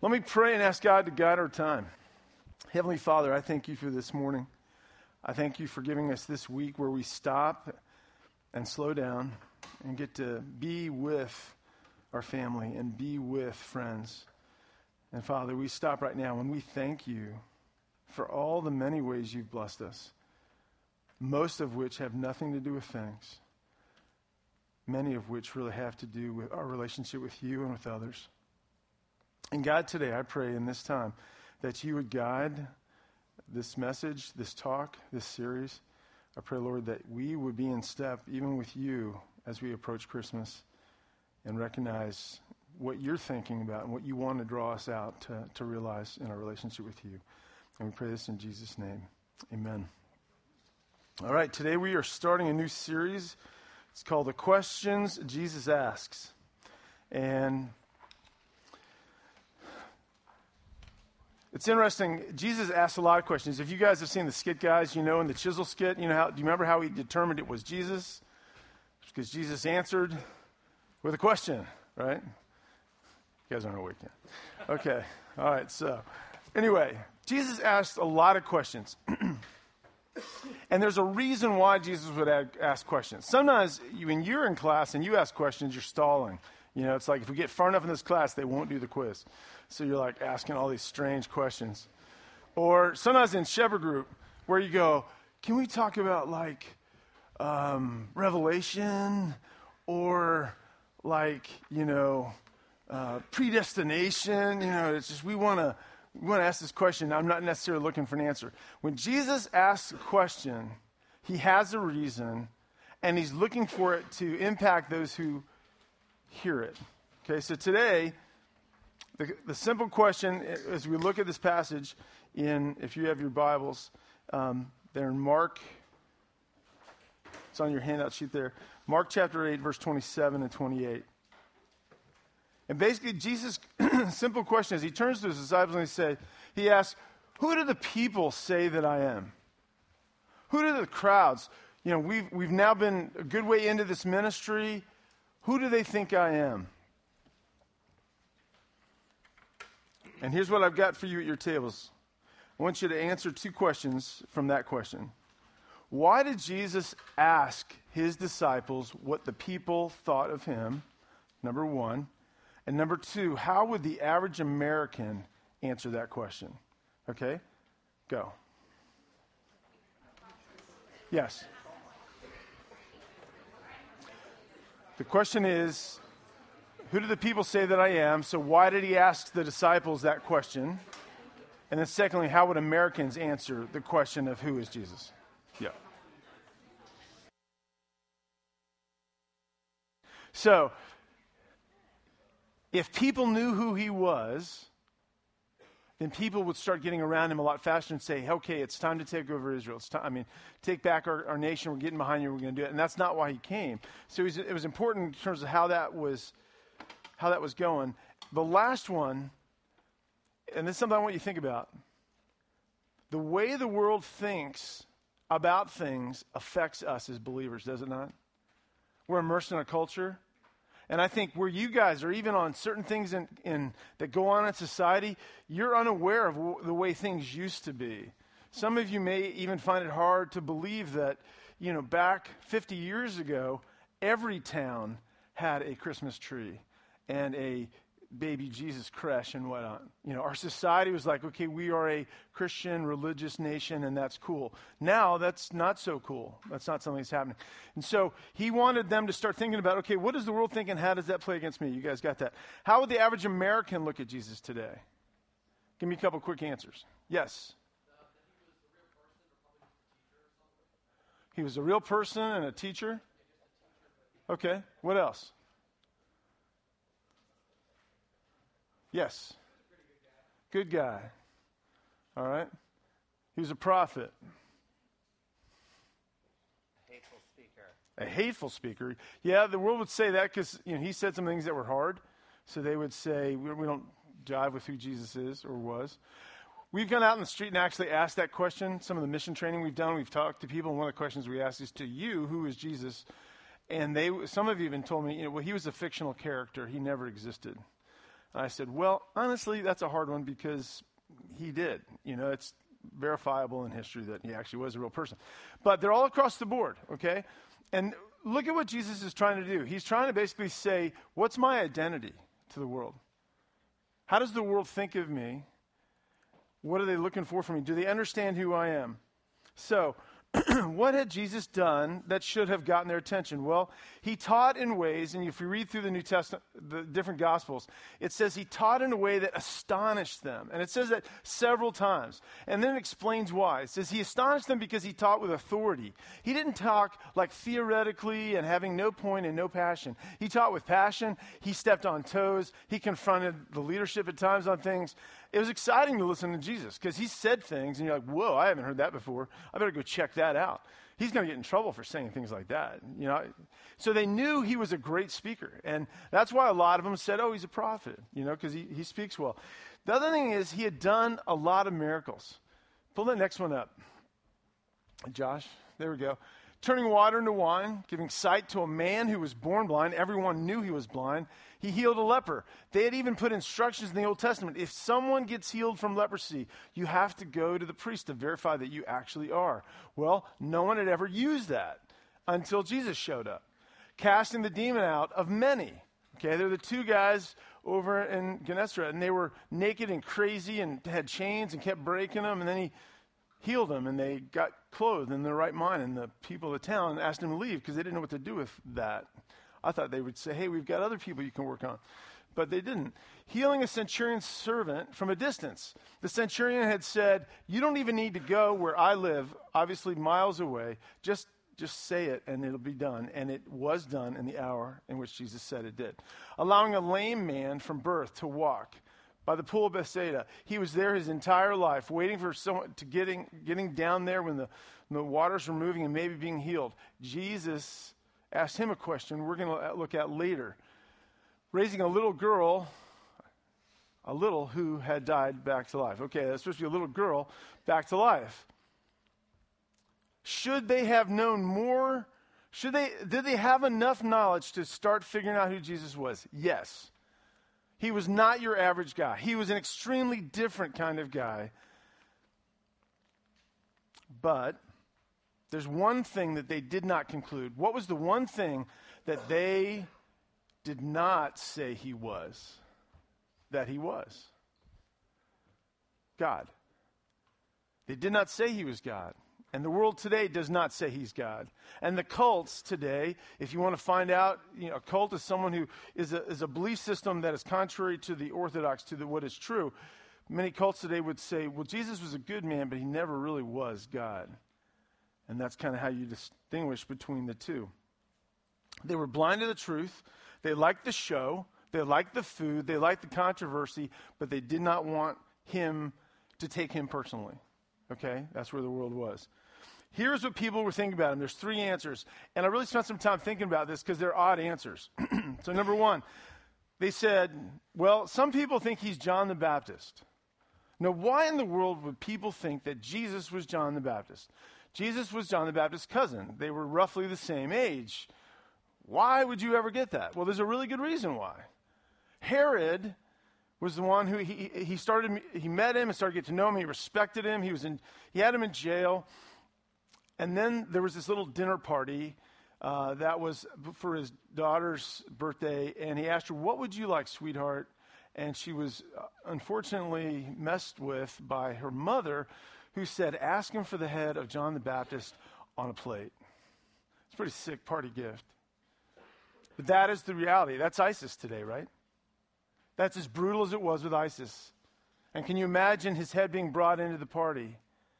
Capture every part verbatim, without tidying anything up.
Let me pray and ask God to guide our time. Heavenly Father, I thank you for this morning. I thank you for giving us this week where we stop and slow down and get to be with our family and be with friends. And Father, we stop right now and we thank you for all the many ways you've blessed us, most of which have nothing to do with things, many of which really have to do with our relationship with you and with others. And God, today I pray in this time that you would guide this message, this talk, this series. I pray, Lord, that we would be in step even with you as we approach Christmas and recognize what you're thinking about and what you want to draw us out to, to realize in our relationship with you. And we pray this in Jesus' name. Amen. All right, today we are starting a new series. It's called The Questions Jesus Asks. And it's interesting. Jesus asked a lot of questions. If you guys have seen the skit guys, you know, in the Chisel skit, you know, how, do you remember how he determined it was Jesus? Because Jesus answered with a question, right? You guys aren't awake yet. Okay. All right. So anyway, Jesus asked a lot of questions. And there's a reason why Jesus would ask questions. Sometimes you, when you're in class and you ask questions, you're stalling. You know, it's like if we get far enough in this class, they won't do the quiz. So you're like asking all these strange questions. Or sometimes in Shepherd Group, where you go, can we talk about like um, Revelation or like, you know, uh, predestination? You know, it's just we want to we want to ask this question. I'm not necessarily looking for an answer. When Jesus asks a question, he has a reason, and he's looking for it to impact those who hear it. Okay, so today, the, the simple question, as we look at this passage in, if you have your Bibles, um, they're in Mark, it's on your handout sheet there, Mark chapter eight, verse twenty-seven and twenty-eight. And basically, Jesus' simple question is, he turns to his disciples and he says, he asks, who do the people say that I am? Who do the crowds? You know, we've we've now been a good way into this ministry. Who do they think I am? And here's what I've got for you at your tables. I want you to answer two questions from that question. Why did Jesus ask his disciples what the people thought of him? Number one. And number two, how would the average American answer that question? Okay? Go. Yes. The question is, who do the people say that I am? So why did he ask the disciples that question? And then secondly, how would Americans answer the question of who is Jesus? Yeah. So, if people knew who he was, then people would start getting around him a lot faster and say, okay, it's time to take over Israel. It's time, I mean, take back our, our nation. We're getting behind you. We're going to do it. And that's not why he came. So it was important in terms of how that was, how that was going. The last one, and this is something I want you to think about. The way the world thinks about things affects us as believers, does it not? We're immersed in a culture. And I think where you guys are, even on certain things in, in that go on in society, you're unaware of w- the way things used to be. Some of you may even find it hard to believe that, you know, back fifty years ago, every town had a Christmas tree and a baby Jesus creche and whatnot. You know, our society was like, okay, we are a Christian religious nation and that's cool. Now that's not so cool. That's not something that's happening. And so he wanted them to start thinking about, okay, what is the world thinking? How does that play against me? You guys got that. How would the average American look at Jesus today? Give me a couple quick answers. Yes. He was a real person and a teacher? Okay. What else? Yes. Good guy. All right. He was a prophet. A hateful speaker. A hateful speaker. Yeah, the world would say that because, you know, he said some things that were hard. So they would say, we, we don't jive with who Jesus is or was. We've gone out in the street and actually asked that question. Some of the mission training we've done, we've talked to people, and one of the questions we asked is to you, who is Jesus? And they, some of you even told me, you know, well, he was a fictional character. He never existed. And I said, well, honestly, that's a hard one because he did. You know, it's verifiable in history that he actually was a real person. But they're all across the board, okay? And look at what Jesus is trying to do. He's trying to basically say, what's my identity to the world? How does the world think of me? What are they looking for from me? Do they understand who I am? So, what had Jesus done that should have gotten their attention? Well, he taught in ways, and if you read through the New Testament, the different Gospels, it says he taught in a way that astonished them. And it says that several times. And then it explains why. It says he astonished them because he taught with authority. He didn't talk like theoretically and having no point and no passion. He taught with passion. He stepped on toes. He confronted the leadership at times on things. It was exciting to listen to Jesus because he said things and you're like, whoa, I haven't heard that before. I better go check that out. He's going to get in trouble for saying things like that. You know, so they knew he was a great speaker. And that's why a lot of them said, oh, he's a prophet, you know, because he, he speaks well. The other thing is he had done a lot of miracles. Pull that next one up. Josh, there we go. Turning water into wine, giving sight to a man who was born blind. Everyone knew he was blind. He healed a leper. They had even put instructions in the Old Testament. If someone gets healed from leprosy, you have to go to the priest to verify that you actually are. Well, no one had ever used that until Jesus showed up. Casting the demon out of many. Okay, they're the two guys over in Gennesaret, and they were naked and crazy and had chains and kept breaking them, and then he healed them, and they got clothed in their right mind, and the people of the town asked him to leave because they didn't know what to do with that. I thought they would say, hey, we've got other people you can work on. But they didn't. Healing a centurion's servant from a distance. The centurion had said, you don't even need to go where I live, obviously miles away. Just, just say it, and it'll be done. And it was done in the hour in which Jesus said it did. Allowing a lame man from birth to walk by the pool of Bethsaida. He was there his entire life, waiting for someone to getting getting down there when the, when the waters were moving and maybe being healed. Jesus asked him a question we're going to look at later. Raising a little girl, a little who had died back to life. Okay, that's supposed to be a little girl back to life. Should they have known more? Should they? Did they have enough knowledge to start figuring out who Jesus was? Yes. He was not your average guy. He was an extremely different kind of guy. But there's one thing that they did not conclude. What was the one thing that they did not say he was? That he was God. They did not say he was God. And the world today does not say he's God. And the cults today, if you want to find out, you know, a cult is someone who is a, is a belief system that is contrary to the orthodox, to the, what is true. Many cults today would say, well, Jesus was a good man, but he never really was God. And that's kind of how you distinguish between the two. They were blind to the truth. They liked the show. They liked the food. They liked the controversy, but they did not want him to take him personally. Okay? That's where the world was. Here's what people were thinking about him. There's three answers. And I really spent some time thinking about this because they're odd answers. So number one, they said, well, some people think he's John the Baptist. Now, why in the world would people think that Jesus was John the Baptist? Jesus was John the Baptist's cousin. They were roughly the same age. Why would you ever get that? Well, there's a really good reason why. Herod was the one who he he started he met him and started to get to know him. He respected him. He was in he had him in jail. And then there was this little dinner party uh, that was for his daughter's birthday, and he asked her, "What would you like, sweetheart?" And she was uh, unfortunately messed with by her mother, who said, "Ask him for the head of John the Baptist on a plate." It's a pretty sick party gift. But that is the reality. That's ISIS today, right? That's as brutal as it was with ISIS. And can you imagine his head being brought into the party?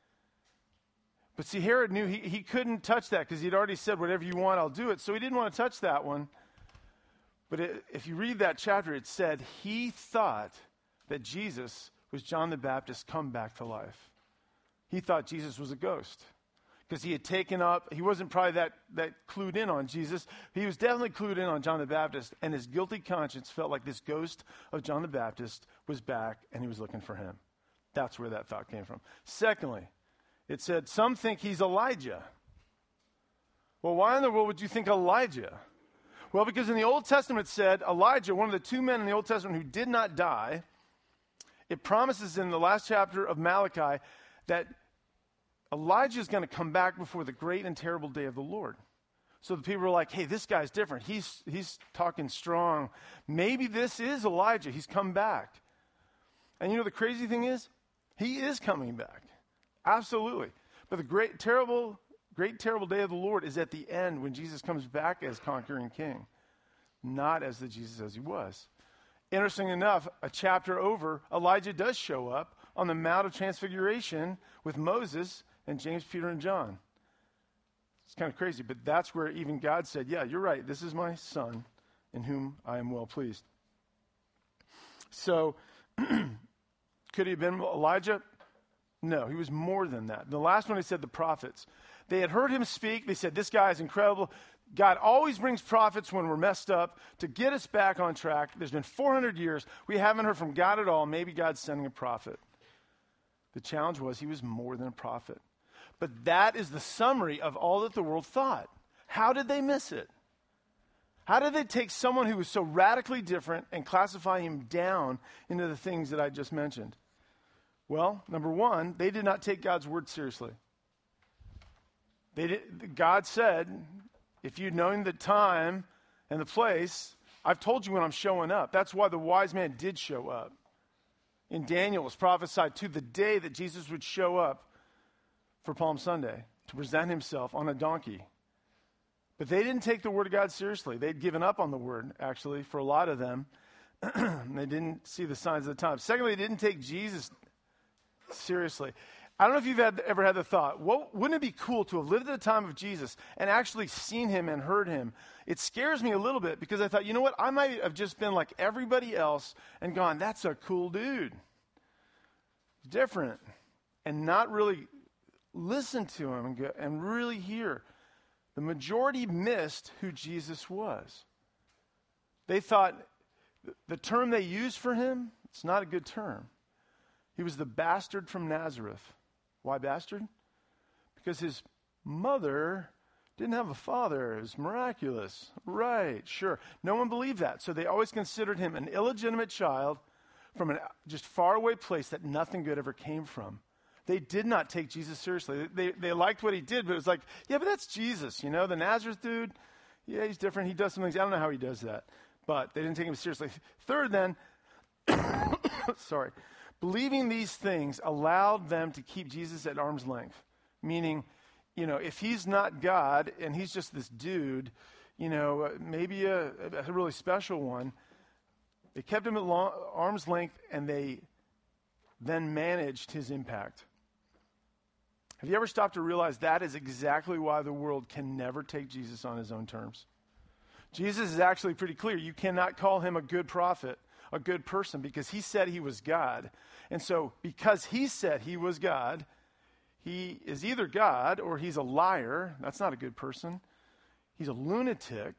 But see, Herod knew he, he couldn't touch that because he'd already said, whatever you want, I'll do it. So he didn't want to touch that one. But it, if you read that chapter, it said he thought that Jesus was John the Baptist come back to life. He thought Jesus was a ghost because he had taken up, he wasn't probably that, that clued in on Jesus. He was definitely clued in on John the Baptist, and his guilty conscience felt like this ghost of John the Baptist was back, and he was looking for him. That's where that thought came from. Secondly, it said, some think he's Elijah. Well, why in the world would you think Elijah? Well, because in the Old Testament it said Elijah, one of the two men in the Old Testament who did not die, it promises in the last chapter of Malachi that Elijah is going to come back before the great and terrible day of the Lord. So the people are like, hey, this guy's different. He's, he's talking strong. Maybe this is Elijah. He's come back. And you know the crazy thing is, he is coming back. Absolutely. But the great, terrible, great, terrible day of the Lord is at the end when Jesus comes back as conquering king, not as the Jesus as he was. Interesting enough, a chapter over, Elijah does show up on the Mount of Transfiguration with Moses and James, Peter, and John. It's kind of crazy, but that's where even God said, yeah, you're right. This is my son in whom I am well pleased. So, could he have been Elijah? No, he was more than that. The last one, he said the prophets. They had heard him speak. They said, this guy is incredible. God always brings prophets when we're messed up to get us back on track. There's been four hundred years. We haven't heard from God at all. Maybe God's sending a prophet. The challenge was he was more than a prophet. But that is the summary of all that the world thought. How did they miss it? How did they take someone who was so radically different and classify him down into the things that I just mentioned? Well, number one, they did not take God's word seriously. They did, God said, if you'd known the time and the place, I've told you when I'm showing up. That's why the wise man did show up. In Daniel, it was prophesied to the day that Jesus would show up for Palm Sunday to present himself on a donkey. But they didn't take the word of God seriously. They'd given up on the word, actually, for a lot of them. They didn't see the signs of the time. Secondly, they didn't take Jesus seriously. I don't know if you've had, ever had the thought, what, wouldn't it be cool to have lived at the time of Jesus and actually seen him and heard him? It scares me a little bit because I thought, you know what, I might have just been like everybody else and gone, that's a cool dude. Different. And not really listen to him and, go, and really hear. The majority missed who Jesus was. They thought the term they used for him, it's not a good term. He was the bastard from Nazareth. Why bastard? Because his mother didn't have a father. It was miraculous. Right, sure. No one believed that. So they always considered him an illegitimate child from a just faraway place that nothing good ever came from. They did not take Jesus seriously. They, they liked what he did, but it was like, yeah, but that's Jesus, you know, the Nazareth dude. Yeah, he's different. He does some things. I don't know how he does that. But they didn't take him seriously. Third, then, sorry, believing these things allowed them to keep Jesus at arm's length. Meaning, you know, if he's not God and he's just this dude, you know, maybe a, a really special one, they kept him at long, arm's length and they then managed his impact. Have you ever stopped to realize that is exactly why the world can never take Jesus on his own terms? Jesus is actually pretty clear. You cannot call him a good prophet, a good person, because he said he was God. And so because he said he was God, he is either God or he's a liar. That's not a good person. He's a lunatic.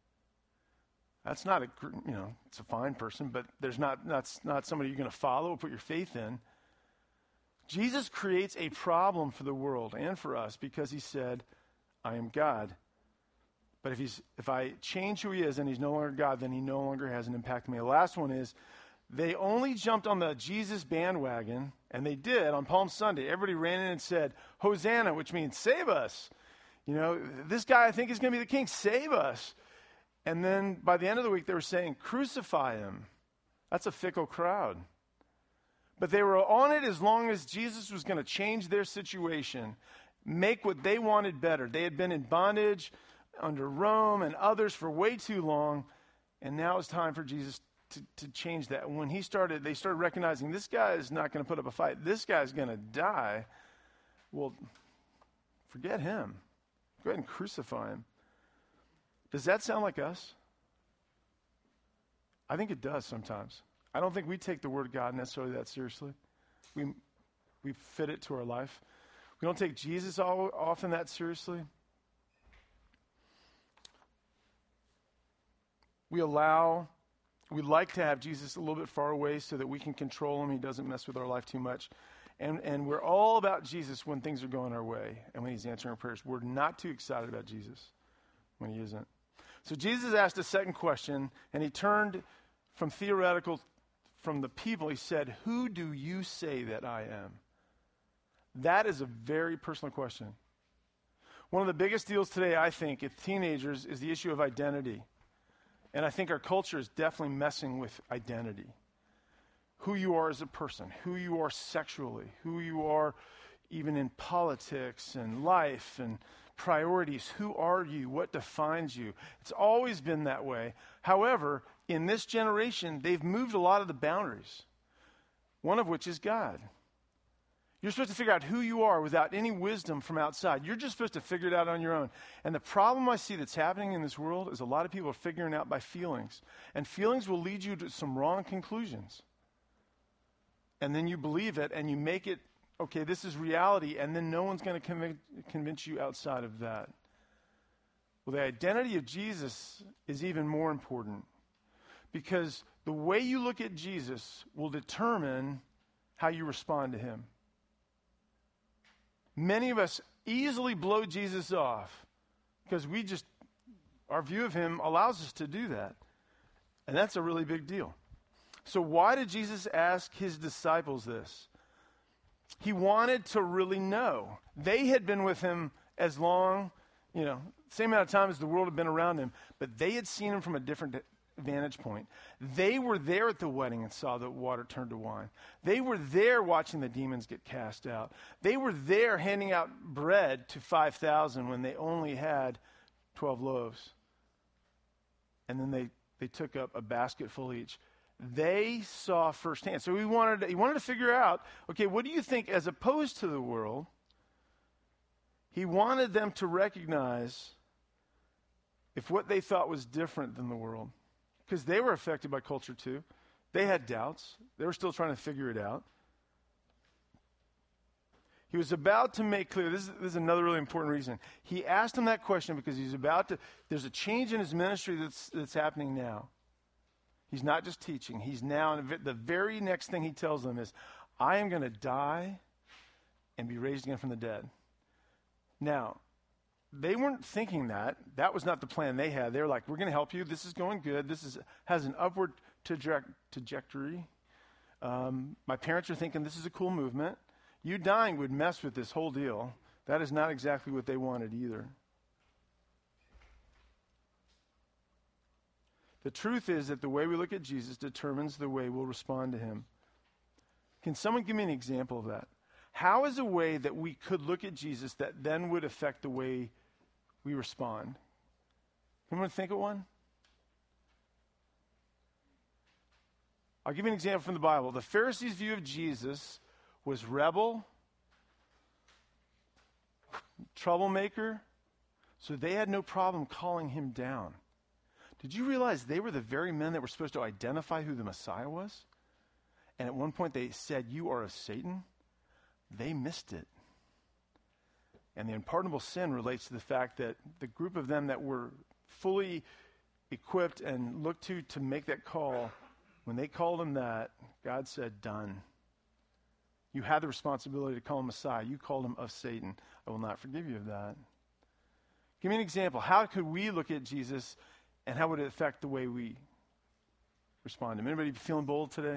That's not a, you know, it's a fine person, but there's not, that's not somebody you're going to follow or put your faith in. Jesus creates a problem for the world and for us because he said, I am God. But if he's if I change who he is and he's no longer God, then he no longer has an impact on me. The last one is they only jumped on the Jesus bandwagon, and they did on Palm Sunday. Everybody ran in and said, Hosanna, which means save us. You know, this guy I think is going to be the king. Save us. And then by the end of the week, they were saying, crucify him. That's a fickle crowd. But they were on it as long as Jesus was going to change their situation, make what they wanted better. They had been in bondage under Rome and others for way too long, and now it's time for Jesus to, to change that. When he started, they started recognizing this guy is not going to put up a fight. This guy's going to die. Well, forget him. Go ahead and crucify him. Does that sound like us? I think it does sometimes. I don't think we take the word of God necessarily that seriously. We we fit it to our life. We don't take Jesus all, often that seriously. We allow, we like to have Jesus a little bit far away so that we can control him. He doesn't mess with our life too much. And and we're all about Jesus when things are going our way and when he's answering our prayers. We're not too excited about Jesus when he isn't. So Jesus asked a second question, and he turned from theoretical, from the people, he said, "Who do you say that I am?" That is a very personal question. One of the biggest deals today, I think, with teenagers is the issue of identity. And I think our culture is definitely messing with identity. Who you are as a person, who you are sexually, who you are even in politics and life and priorities. Who are you? What defines you? It's always been that way. However, in this generation, they've moved a lot of the boundaries, one of which is God. You're supposed to figure out who you are without any wisdom from outside. You're just supposed to figure it out on your own. And the problem I see that's happening in this world is a lot of people are figuring out by feelings. And feelings will lead you to some wrong conclusions. And then you believe it and you make it, okay, this is reality, and then no one's going to conv- convince you outside of that. Well, the identity of Jesus is even more important, because the way you look at Jesus will determine how you respond to him. Many of us easily blow Jesus off because we just, our view of him allows us to do that. And that's a really big deal. So why did Jesus ask his disciples this? He wanted to really know. They had been with him as long, you know, same amount of time as the world had been around him, but they had seen him from a different vantage point. They were there at the wedding and saw the water turn to wine. They were there watching the demons get cast out. They were there handing out bread to five thousand when they only had twelve loaves. And then they, they took up a basket full each. They saw firsthand. So he wanted to, he wanted to figure out, okay, what do you think as opposed to the world? He wanted them to recognize if what they thought was different than the world. Because they were affected by culture too. They had doubts. They were still trying to figure it out. He was about to make clear, this is, this is another really important reason. He asked them that question because he's about to, there's a change in his ministry that's, that's happening now. He's not just teaching. He's now, and the very next thing he tells them is, I am going to die and be raised again from the dead. Now, they weren't thinking that. That was not the plan they had. They were like, we're going to help you. This is going good. This is has an upward traje- trajectory. Um, my parents are thinking this is a cool movement. You dying would mess with this whole deal. That is not exactly what they wanted either. The truth is that the way we look at Jesus determines the way we'll respond to him. Can someone give me an example of that? How is a way that we could look at Jesus that then would affect the way we respond? Anyone think of one? I'll give you an example from the Bible. The Pharisees' view of Jesus was rebel, troublemaker, so they had no problem calling him down. Did you realize they were the very men that were supposed to identify who the Messiah was? And at one point they said, you are of Satan. They missed it. And the unpardonable sin relates to the fact that the group of them that were fully equipped and looked to to make that call, when they called him that, God said, done. You had the responsibility to call him Messiah. You called him of Satan. I will not forgive you of that. Give me an example. How could we look at Jesus, and how would it affect the way we respond to him? Anybody feeling bold today?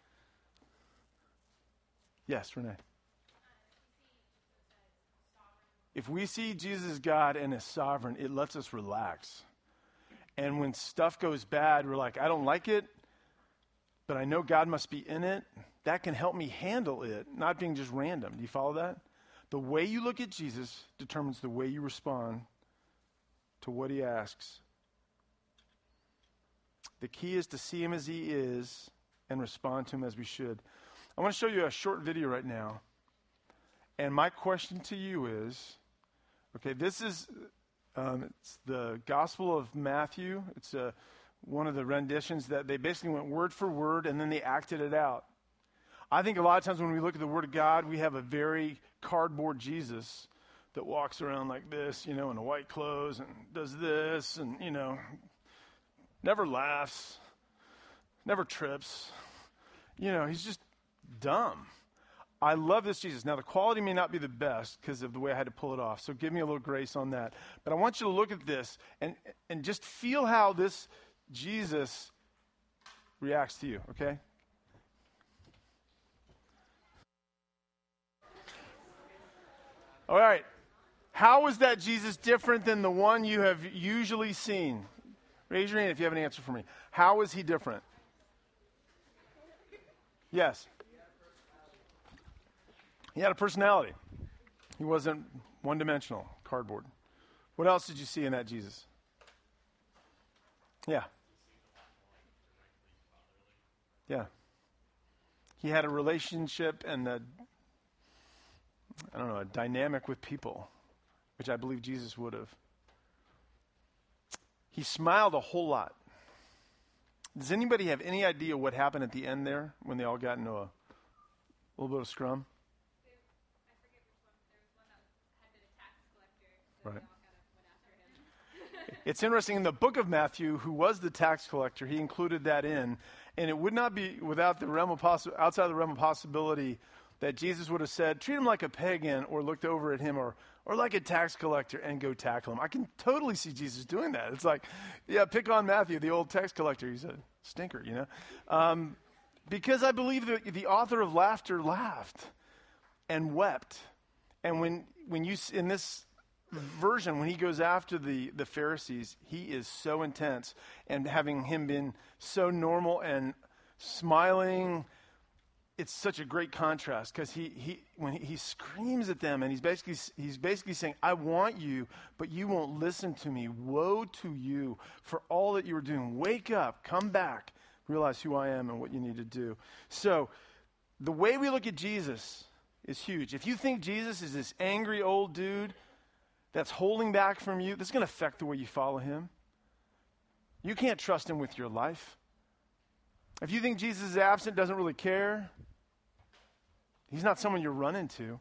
Yes, Renee. If we see Jesus as God and as sovereign, it lets us relax. And when stuff goes bad, we're like, I don't like it, but I know God must be in it. That can help me handle it, not being just random. Do you follow that? The way you look at Jesus determines the way you respond to what he asks. The key is to see him as he is and respond to him as we should. I want to show you a short video right now. And my question to you is, okay, this is um, it's the Gospel of Matthew. It's a, one of the renditions that they basically went word for word and then they acted it out. I think a lot of times when we look at the Word of God, we have a very cardboard Jesus that walks around like this, you know, in white clothes and does this and, you know, never laughs, never trips. You know, he's just dumb. I love this Jesus. Now, the quality may not be the best because of the way I had to pull it off, so give me a little grace on that. But I want you to look at this and, and just feel how this Jesus reacts to you, okay? All right. How is that Jesus different than the one you have usually seen? Raise your hand if you have an answer for me. How is he different? Yes. He had a personality. He wasn't one-dimensional, cardboard. What else did you see in that Jesus? Yeah. Yeah. He had a relationship and a, I don't know, a dynamic with people, which I believe Jesus would have. He smiled a whole lot. Does anybody have any idea what happened at the end there when they all got into a little bit of scrum? Right. It's interesting, in the book of Matthew, who was the tax collector, he included that in, and it would not be without the realm of possi- outside of the realm of possibility that Jesus would have said, treat him like a pagan, or looked over at him, or or like a tax collector, and go tackle him. I can totally see Jesus doing that. It's like, yeah, pick on Matthew, the old tax collector. He's a stinker, you know. Um, because I believe that the author of laughter laughed and wept. And when when you, in this version, when he goes after the, the Pharisees, he is so intense, and having him been so normal and smiling, it's such a great contrast, because he, he when he, he screams at them, and he's basically he's basically saying, I want you, but you won't listen to me. Woe to you for all that you are doing. Wake up, come back, realize who I am and what you need to do. So the way we look at Jesus is huge. If you think Jesus is this angry old dude that's holding back from you, this is going to affect the way you follow him. You can't trust him with your life. If you think Jesus is absent, doesn't really care, he's not someone you're running to.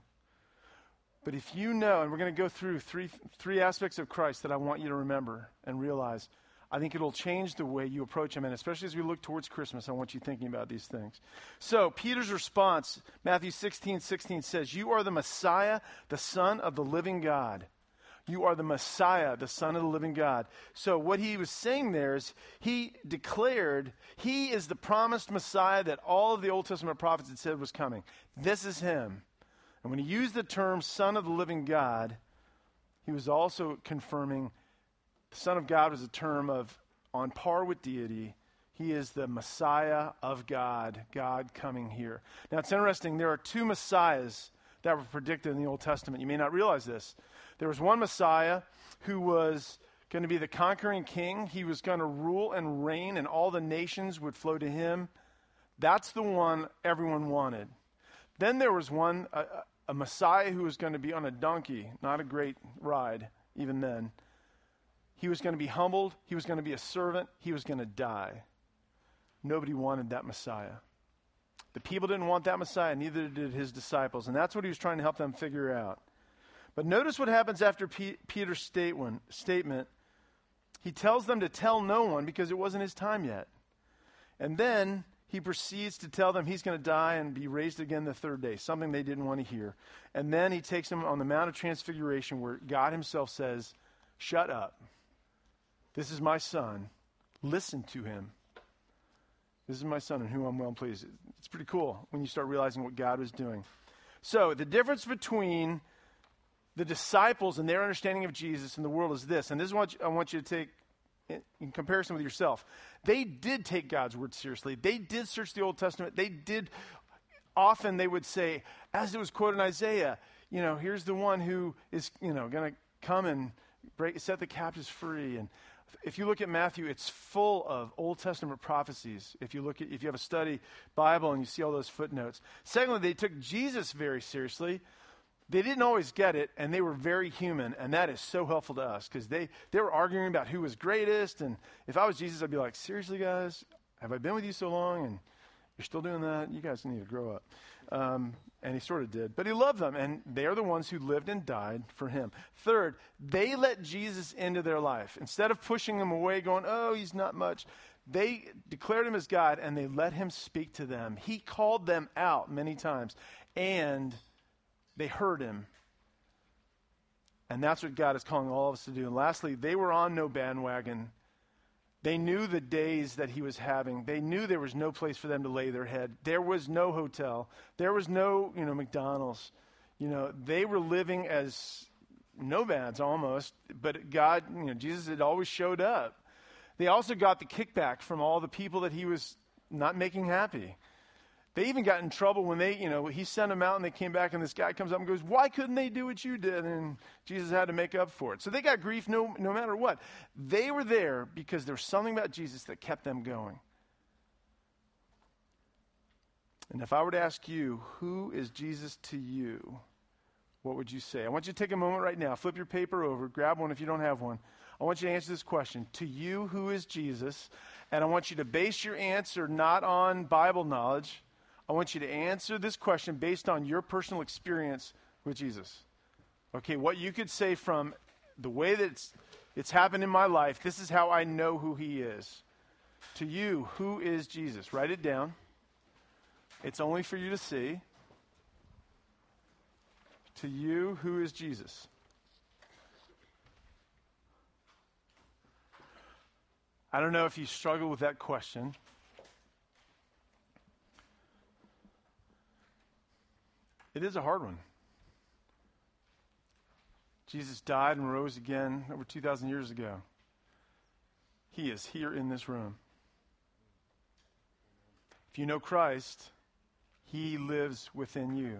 But if you know, and we're going to go through three three aspects of Christ that I want you to remember and realize, I think it'll change the way you approach him. And especially as we look towards Christmas, I want you thinking about these things. So Peter's response, Matthew sixteen sixteen says, you are the Messiah, the Son of the living God. You are the Messiah, the Son of the living God. So what he was saying there is he declared he is the promised Messiah that all of the Old Testament prophets had said was coming. This is him. And when he used the term Son of the living God, he was also confirming the Son of God was a term of on par with deity. He is the Messiah of God, God coming here. Now it's interesting, there are two Messiahs that were predicted in the Old Testament. You may not realize this. There was one Messiah who was going to be the conquering king. He was going to rule and reign, and all the nations would flow to him. That's the one everyone wanted. Then there was one, a, a Messiah who was going to be on a donkey, not a great ride even then. He was going to be humbled. He was going to be a servant. He was going to die. Nobody wanted that Messiah. The people didn't want that Messiah, neither did his disciples. And that's what he was trying to help them figure out. But notice what happens after P- Peter's statement. statement. He tells them to tell no one because it wasn't his time yet. And then he proceeds to tell them he's going to die and be raised again the third day, something they didn't want to hear. And then he takes them on the Mount of Transfiguration where God himself says, shut up. This is my son. Listen to him. This is my son in whom I'm well pleased. It's pretty cool when you start realizing what God was doing. So the difference between the disciples and their understanding of Jesus in the world is this, and this is what I want you to take in, in comparison with yourself. They did take God's word seriously. They did search the Old Testament. They did, often they would say, as it was quoted in Isaiah, you know, here's the one who is, you know, going to come and break, set the captives free. And if you look at Matthew, it's full of Old Testament prophecies. If you look at, if you have a study Bible and you see all those footnotes. Secondly, they took Jesus very seriously. They didn't always get it, and they were very human, and that is so helpful to us because they, they were arguing about who was greatest, and if I was Jesus, I'd be like, seriously, guys? Have I been with you so long, and you're still doing that? You guys need to grow up. Um, and he sort of did. But he loved them, and they are the ones who lived and died for him. Third, they let Jesus into their life. Instead of pushing him away, going, oh, he's not much, They declared him as God, and they let him speak to them. He called them out many times, and they heard him. And that's what God is calling all of us to do. And lastly, they were on no bandwagon. They knew the days that he was having. They knew there was no place for them to lay their head. There was no hotel. There was no, you know, McDonald's. You know, they were living as nomads almost, but God, you know, Jesus had always showed up. They also got the kickback from all the people that he was not making happy. They even got in trouble when they, you know, he sent them out and they came back and this guy comes up and goes, why couldn't they do what you did? And Jesus had to make up for it. So they got grief no, no matter what. They were there because there was something about Jesus that kept them going. And if I were to ask you, who is Jesus to you? What would you say? I want you to take a moment right now. Flip your paper over. Grab one if you don't have one. I want you to answer this question. To you, who is Jesus? And I want you to base your answer not on Bible knowledge. I want you to answer this question based on your personal experience with Jesus. Okay, what you could say from the way that it's, it's happened in my life, this is how I know who he is. To you, who is Jesus? Write it down. It's only for you to see. To you, who is Jesus? I don't know if you struggle with that question. It is a hard one. Jesus died and rose again over two thousand years ago. He is here in this room. If you know Christ, he lives within you.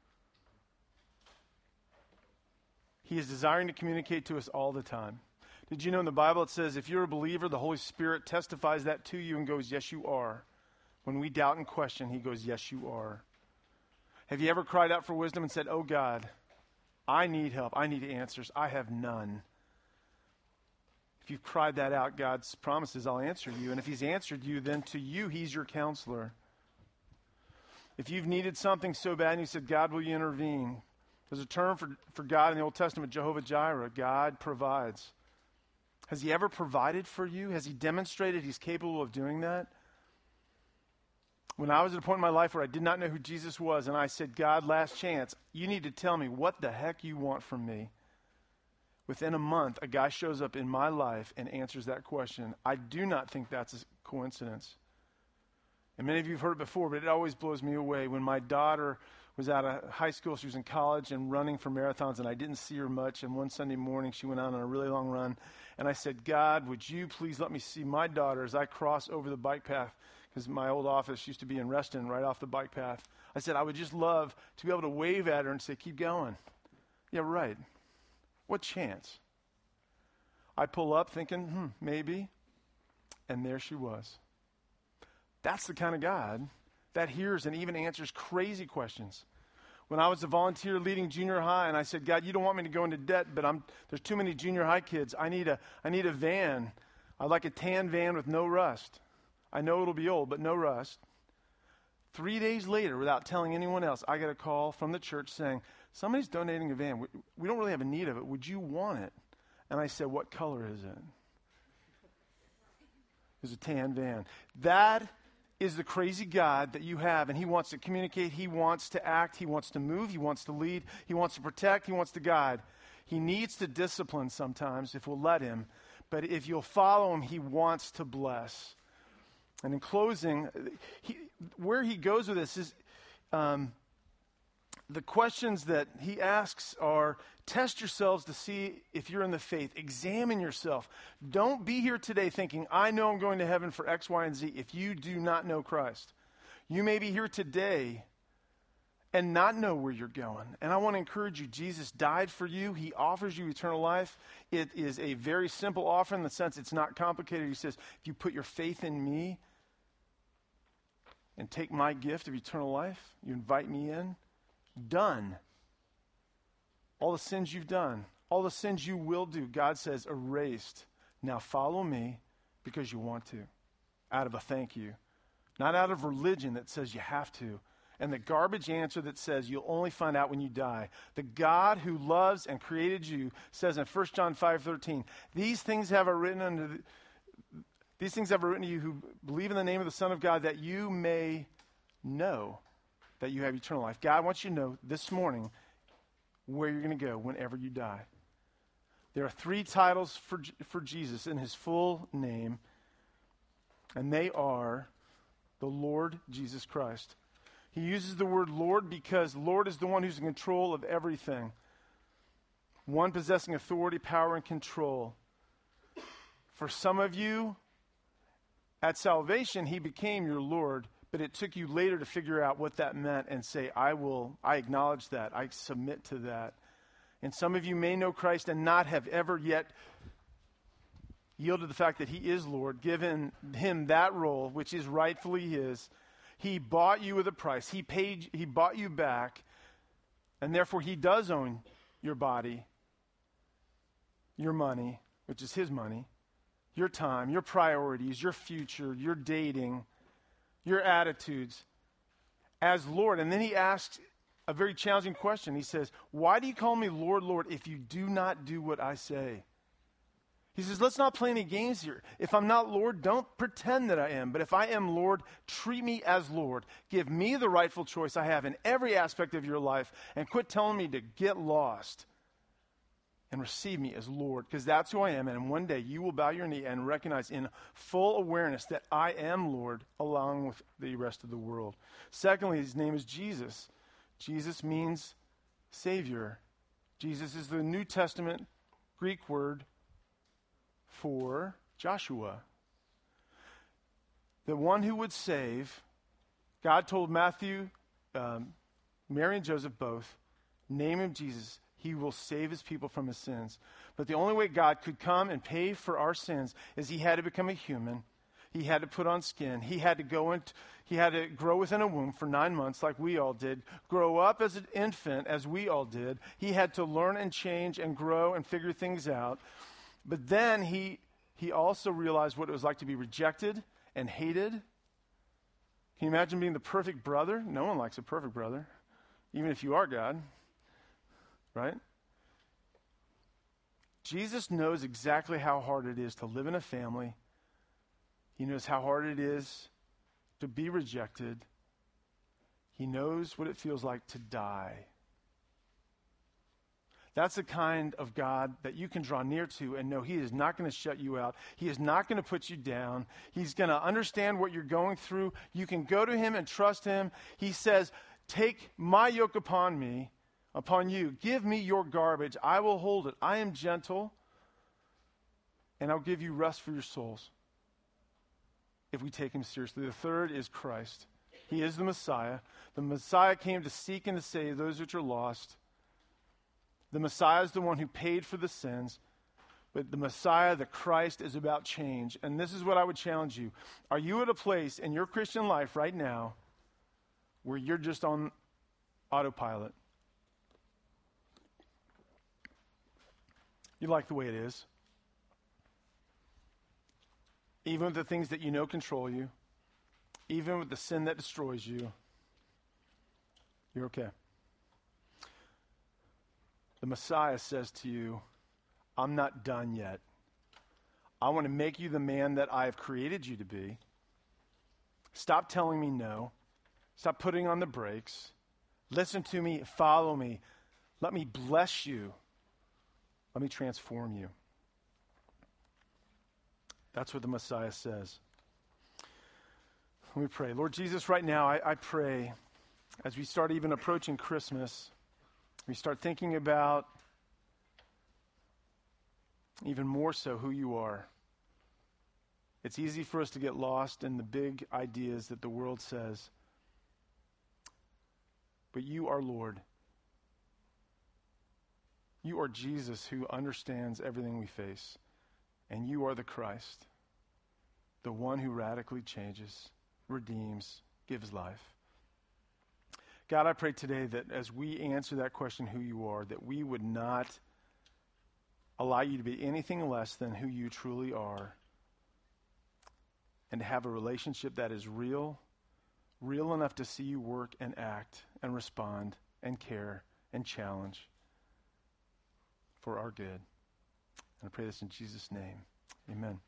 He is desiring to communicate to us all the time. Did you know in the Bible it says, if you're a believer, the Holy Spirit testifies that to you and goes, yes, you are. When we doubt and question, he goes, yes, you are. Have you ever cried out for wisdom and said, oh God, I need help. I need answers. I have none. If you've cried that out, God's promises, I'll answer you. And if he's answered you, then to you, he's your counselor. If you've needed something so bad and you said, God, will you intervene? There's a term for, for God in the Old Testament, Jehovah Jireh. God provides. Has he ever provided for you? Has he demonstrated he's capable of doing that? When I was at a point in my life where I did not know who Jesus was, and I said, God, last chance, you need to tell me what the heck you want from me. Within a month, a guy shows up in my life and answers that question. I do not think that's a coincidence. And many of you have heard it before, but it always blows me away. When my daughter was out of high school, she was in college and running for marathons, and I didn't see her much. And one Sunday morning, she went out on a really long run. And I said, God, would you please let me see my daughter as I cross over the bike path? Because my old office used to be in Reston, right off the bike path. I said, I would just love to be able to wave at her and say, keep going. Yeah, right. What chance? I pull up thinking, hmm, maybe. And there she was. That's the kind of God that hears and even answers crazy questions. When I was a volunteer leading junior high, and I said, God, you don't want me to go into debt, but I'm there's too many junior high kids. I need a I need a van. I'd like a tan van with no rust. I know it'll be old, but no rust. Three days later, without telling anyone else, I got a call from the church saying, somebody's donating a van. We, we don't really have a need of it. Would you want it? And I said, what color is it? It's a tan van. That is the crazy God that you have, and he wants to communicate, he wants to act, he wants to move, he wants to lead, he wants to protect, he wants to guide. He needs to discipline sometimes if we'll let him, but if you'll follow him, he wants to bless. And in closing, he, where he goes with this is um, the questions that he asks are, test yourselves to see if you're in the faith. Examine yourself. Don't be here today thinking, I know I'm going to heaven for X, Y, and Z if you do not know Christ. You may be here today and not know where you're going. And I want to encourage you, Jesus died for you. He offers you eternal life. It is a very simple offer in the sense it's not complicated. He says, if you put your faith in me and take my gift of eternal life, you invite me in, done. All the sins you've done, all the sins you will do, God says, erased. Now follow me because you want to, out of a thank you. Not out of religion that says you have to, and the garbage answer that says you'll only find out when you die. The God who loves and created you says in First John five thirteen, these things have I written unto the, These things I've written to you who believe in the name of the Son of God, that you may know that you have eternal life. God wants you to know this morning where you're going to go whenever you die. There are three titles for, for Jesus in his full name, and they are the Lord Jesus Christ. He uses the word Lord because Lord is the one who's in control of everything. One possessing authority, power, and control. For some of you, at salvation, he became your Lord, but it took you later to figure out what that meant and say, I will, I acknowledge that, I submit to that. And some of you may know Christ and not have ever yet yielded to the fact that he is Lord, given him that role, which is rightfully his. He bought you with a price. He paid, he bought you back, and therefore he does own your body, your money, which is his money, your time, your priorities, your future, your dating, your attitudes as Lord. And then he asks a very challenging question. He says, why do you call me Lord, Lord, if you do not do what I say? He says, let's not play any games here. If I'm not Lord, don't pretend that I am. But if I am Lord, treat me as Lord. Give me the rightful choice I have in every aspect of your life, and quit telling me to get lost. And receive me as Lord, because that's who I am. And one day you will bow your knee and recognize in full awareness that I am Lord, along with the rest of the world. Secondly, his name is Jesus. Jesus means Savior. Jesus is the New Testament Greek word for Joshua. The one who would save. God told Matthew, um, Mary and Joseph both, name him Jesus. He will save his people from his sins. But the only way God could come and pay for our sins is he had to become a human. He had to put on skin. He had to go and he had to grow within a womb for nine months like we all did. Grow up as an infant as we all did. He had to learn and change and grow and figure things out. But then he he also realized what it was like to be rejected and hated. Can you imagine being the perfect brother? No one likes a perfect brother, even if you are God. Right? Jesus knows exactly how hard it is to live in a family. He knows how hard it is to be rejected. He knows what it feels like to die. That's the kind of God that you can draw near to and know he is not going to shut you out. He is not going to put you down. He's going to understand what you're going through. You can go to him and trust him. He says, take my yoke upon me. Upon you, give me your garbage. I will hold it. I am gentle, and I'll give you rest for your souls if we take him seriously. The third is Christ. He is the Messiah. The Messiah came to seek and to save those which are lost. The Messiah is the one who paid for the sins. But the Messiah, the Christ, is about change. And this is what I would challenge you. Are you at a place in your Christian life right now where you're just on autopilot? You like the way it is. Even with the things that you know control you, even with the sin that destroys you, you're okay. The Messiah says to you, I'm not done yet. I want to make you the man that I have created you to be. Stop telling me no. Stop putting on the brakes. Listen to me. Follow me. Let me bless you. Let me transform you. That's what the Messiah says. Let me pray. Lord Jesus, right now, I, I pray as we start even approaching Christmas, we start thinking about even more so who you are. It's easy for us to get lost in the big ideas that the world says. But you are Lord. You are Jesus who understands everything we face. And you are the Christ, the one who radically changes, redeems, gives life. God, I pray today that as we answer that question, who you are, that we would not allow you to be anything less than who you truly are, and to have a relationship that is real, real enough to see you work and act and respond and care and challenge for our good. And I pray this in Jesus' name. Amen.